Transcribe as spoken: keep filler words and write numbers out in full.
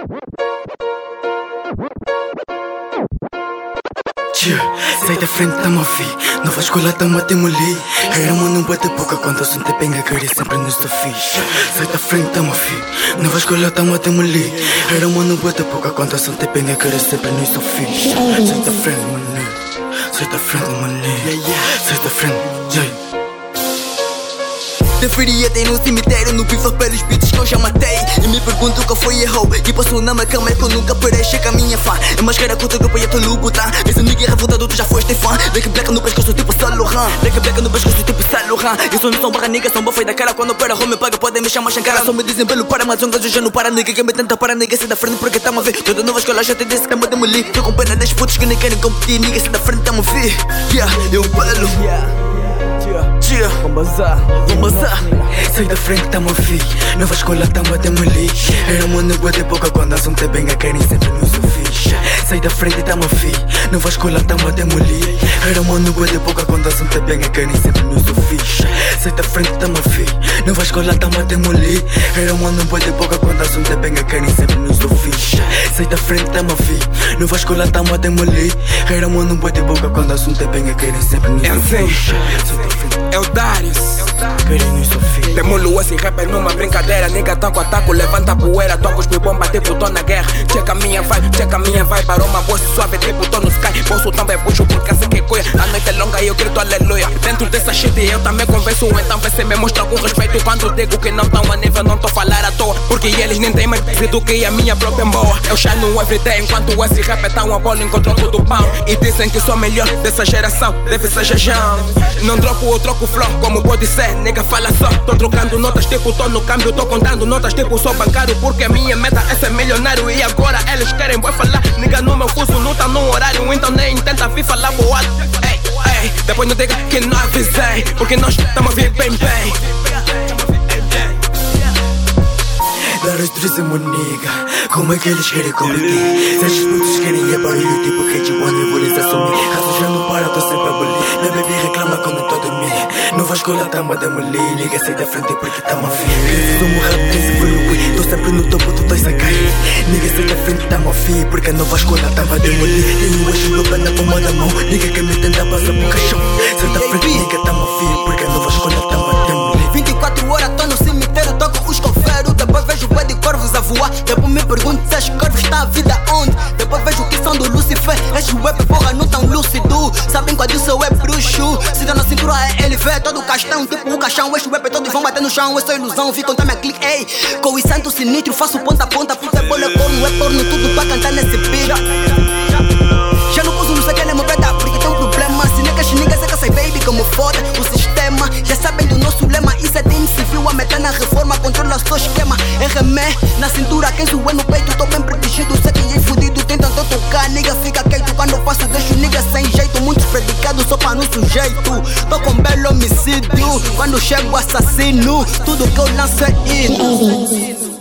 Sai da frente, tamo a fi. Nova escola, tamo a demolir. Era mano, bate boca quando o assunto é bem a cara e sempre nos sou fixe. Sai da frente, tamo a fi. Nova escola, tamo a demolir. Era mano, bate boca quando o assunto é bem a cara e sempre nos sou fixe. Sai da frente, mané. Sai da frente, mané. Sai da frente, yeah. Deveria ter no cemitério, no bifa pelos beats que eu já matei. E me pergunto qual foi errou. E passou na minha cama é que eu nunca parei. Chega a minha fã. É mais cara conta grupo e eu tô no botão. Esse amigo é revoltado, tu já foste fã. Like black no pescoço tipo Saint Laurent. Like black no pescoço tipo Saint Laurent. Eu sou no som barra nigga, são bofei da cara. Quando para home paga, podem me chamar Shankara. Só me dizem pelo para, mas um gajo já não para. Nigga que me tenta para, nigga se da frente porque tamo a ver. Toda nova escola já te disse que tamo a demolir. Tô com pena das putas que nem querem competir. Nigga se da frente tamo a ver. Yeah, eu pelo. Yeah, vamos bazar, vamos bazar. Sai da frente, tamo a fi. Nova escola, tamo a demolir. Era mano, bate boca quando o assunto é bem a querem sempre nos fixe. Sai da frente, tamo a fi. Nova escola, tamo a demolir. Era mano, bate boca quando o assunto é bem a querem sempre nos fixe. Sai da frente, tamo a fi. Nova escola, tamo a demolir. Era mano, bate boca quando o assunto é bem a querem sempre nos fixe. Sai da frente, tamo a fi. Nova escola, tamo a demolir. Era mano, bate boca quando o assunto é bem a querem sempre nos fixe. É o Darius, querem nos fixe. Demolo esse rapper numa brincadeira. Nigga taco a taco, levanta a poeira. Tocos de bomba tipo tô na guerra. Checa a minha vibe, checa a minha vibe. Para uma voz suave tipo tô no sky. Bolso também puxo porque assim que coia. A noite é longa e eu grito aleluia. Dentro dessa shit eu também converso. Então vê se me mostra com respeito. Quando digo que não tão a nível, não tô a falar à toa. Porque eles nem têm mais do que a minha própria boa. Eu shine everyday enquanto esse rapper tá uma bola com troco do pão. E dizem que sou melhor dessa geração. Deve ser jejão. Não troco ou troco flow como pode ser. Nigga fala só. Tô trocando notas tipo tô no câmbio. Tô contando notas tipo sou bancário. Porque a minha meta é ser milionário. E agora eles querem vai falar. Nigga no meu fuso não tá no horário. Então nem tenta vir falar boato. Ei, ei, depois não diga que não avisei. Porque nós tamo a vir bem bem. Dar os três é nigga. Como é que eles querem competir? Se esses putos querem é barulho tipo que de one eu vou lhes assumir. Raças já não para, tô sempre a bolir. Minha baby reclama quando eu tô a dormir. Nova escola tamo a demolir. Nigga sai da frente porque tamo a vir. Sou um rap que se evolui. Tô sempre no topo, tu estás a cair. Nigga sai da frente, tamo a vir. Porque a nova escola tamo a demolir. Tenho o eixo do pé na palma da mão. Nigga que me tenta passar pro caixão. Sai da frente, nigga tamo a vir. Porque a nova escola tamo a demolir. vinte e quatro horas tô no cemitério, tô com os cofeiros. Depois vejo bué de corvos a voar. Depois me pergunto se as corvos tá a vida onde. Depois vejo que são do Lucifer. Esses web porra não tão lúcido. Sabem qual é o seu é bruxo. Se dá na cintura é L V, todo castão. Tipo o caixão, esses web todos vão bater no chão. Essa é ilusão, vi contar minha clique. Ei, com o santo sinistro, faço ponta a ponta. Puta é bola, é corno, é porno, tudo pra cantar nesse beat. Já não uso, não sei quem é meu preta, porque tem um problema. Se nega xingas, é que sai baby como foda o sistema. Já sabem do nosso lema, isso é time civil. A meta na reforma, controla o seu esquema. R M E na cintura, quem sué no peito, tô bem protegido. Sei que é fudido, tentam tocar. Nigga fica quieto quando eu faço, deixo nigga sem jeito. Muitos predicados só para no sujeito. Tô com belo homicídio, quando chego assassino. Tudo que eu lanço é hino.